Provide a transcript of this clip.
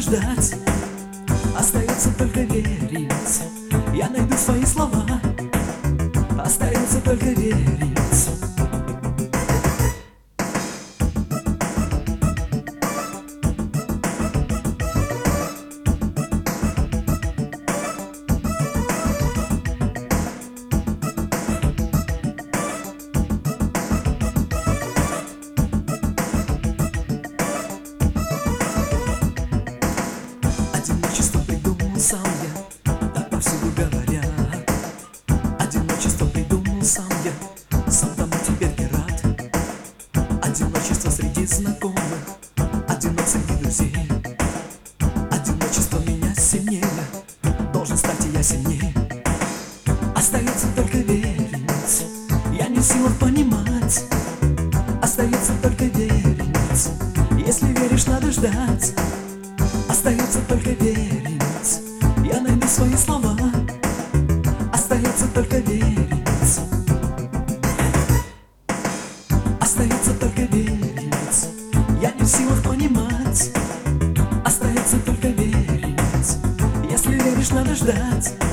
ждать. Остается только верить, я найду свои слова. Остается только верить. Одиночество придумал сам я, так повсюду говорят. Одиночество придумал сам я, сам тому теперь не рад. Одиночество среди знакомых, одинок среди друзей. Одиночество меня сильнее, должен стать и я сильнее. Остается только верить, я не в силах понимать. Остается только верить, если веришь, надо ждать. Остается только верить, я найду свои слова. Остается только верить. Остается только верить, я не в силах понимать. Остается только верить, если веришь, надо ждать.